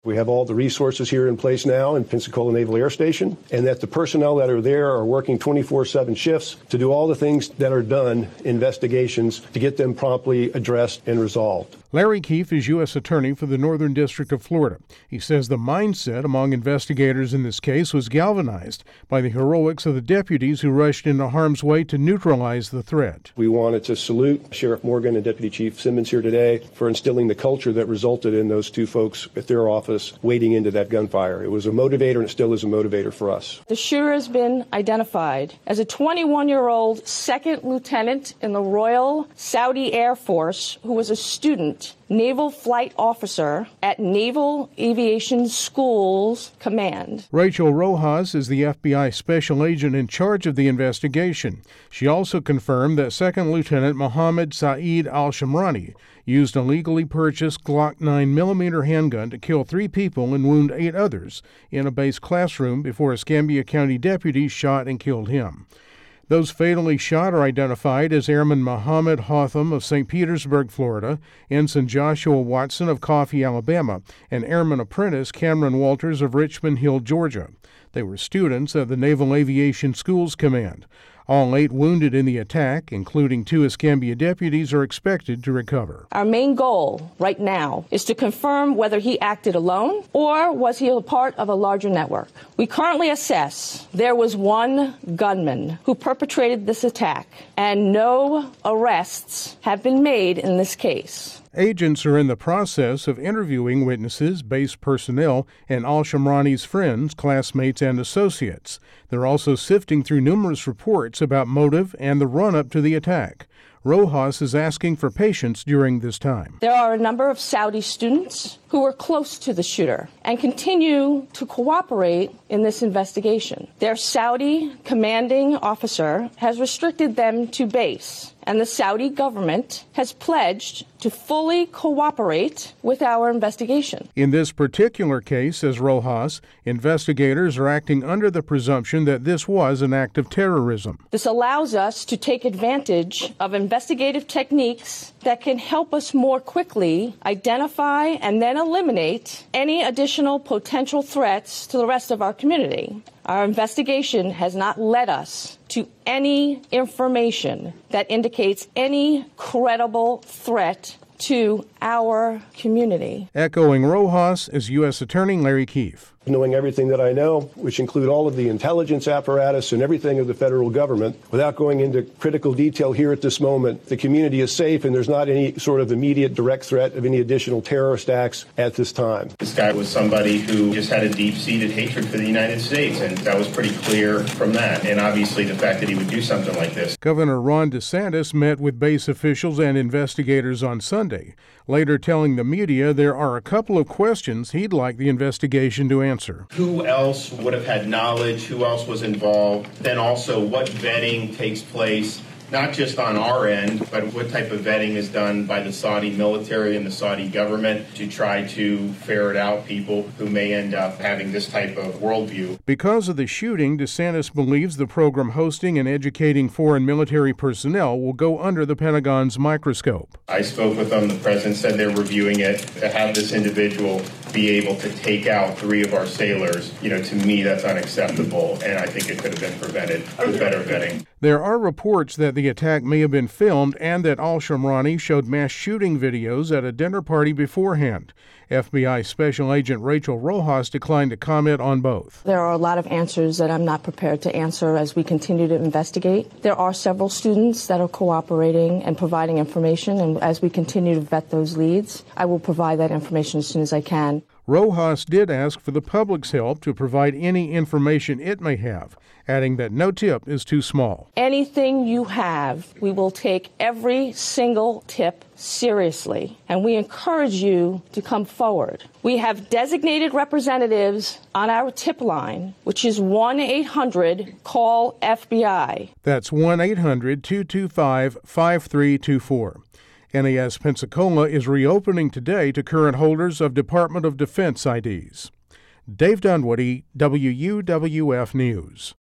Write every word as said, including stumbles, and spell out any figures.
We have all the resources here in place now in Pensacola Naval Air Station, and that the personnel that are there are working twenty-four seven shifts to do all the things that are done, investigations, to get them promptly addressed and resolved. Larry Keefe is U S Attorney for the Northern District of Florida. He says the mindset among investigators in this case was galvanized by the heroics of the deputies who rushed into harm's way to neutralize the threat. We wanted to salute Sheriff Morgan and Deputy Chief Simmons here today for instilling the culture that resulted in those two folks at their office wading into that gunfire. It was a motivator, and it still is a motivator for us. The shooter has been identified as a twenty-one-year-old second lieutenant in the Royal Saudi Air Force who was a student naval flight officer at Naval Aviation School's command. Rachel Rojas is the F B I special agent in charge of the investigation. She also confirmed that Second Lieutenant Mohammed Saeed Al-Shamrani used a legally purchased Glock nine millimeter handgun to kill three people and wound eight others in a base classroom before Escambia County deputies shot and killed him. Those fatally shot are identified as Airman Muhammad Hotham of Saint Petersburg, Florida, Ensign Joshua Watson of Coffee, Alabama, and Airman Apprentice Cameron Walters of Richmond Hill, Georgia. They were students at the Naval Aviation School's command. All eight wounded in the attack, including two Escambia deputies, are expected to recover. Our main goal right now is to confirm whether he acted alone or was he a part of a larger network. We currently assess there was one gunman who perpetrated this attack, and no arrests have been made in this case. Agents are in the process of interviewing witnesses, base personnel, and Al-Shamrani's friends, classmates, and associates. They're also sifting through numerous reports about motive and the run-up to the attack. Rojas is asking for patience during this time. There are a number of Saudi students who were close to the shooter and continue to cooperate in this investigation. Their Saudi commanding officer has restricted them to base, and the Saudi government has pledged to fully cooperate with our investigation. In this particular case, says Rojas, investigators are acting under the presumption that this was an act of terrorism. This allows us to take advantage of investigative techniques that can help us more quickly identify and then eliminate any additional potential threats to the rest of our community. Our investigation has not led us to any information that indicates any credible threat to our community. Echoing Rojas is U S Attorney Larry Keefe. Knowing everything that I know, which include all of the intelligence apparatus and everything of the federal government, without going into critical detail here at this moment, the community is safe and there's not any sort of immediate direct threat of any additional terrorist acts at this time. This guy was somebody who just had a deep-seated hatred for the United States, and that was pretty clear from that. And obviously the fact that he would do something like this. Governor Ron DeSantis met with base officials and investigators on Sunday, later telling the media there are a couple of questions he'd like the investigation to answer. Answer. Who else would have had knowledge? Who else was involved? Then also what vetting takes place, not just on our end, but what type of vetting is done by the Saudi military and the Saudi government to try to ferret out people who may end up having this type of worldview. Because of the shooting, DeSantis believes the program hosting and educating foreign military personnel will go under the Pentagon's microscope. I spoke with them. The president said they're reviewing it. To have this individual be able to take out three of our sailors, you know, to me, that's unacceptable, and I think it could have been prevented with better vetting. There are reports that the attack may have been filmed and that Al-Shamrani showed mass shooting videos at a dinner party beforehand. F B I Special Agent Rachel Rojas declined to comment on both. There are a lot of answers that I'm not prepared to answer as we continue to investigate. There are several students that are cooperating and providing information, and as we continue to vet those leads, I will provide that information as soon as I can. Rojas did ask for the public's help to provide any information it may have, adding that no tip is too small. Anything you have, we will take every single tip seriously, and we encourage you to come forward. We have designated representatives on our tip line, which is one eight hundred call F B I. That's one eight hundred two two five five three two four. N A S Pensacola is reopening today to current holders of Department of Defense I Ds. Dave Dunwoody, W U W F News.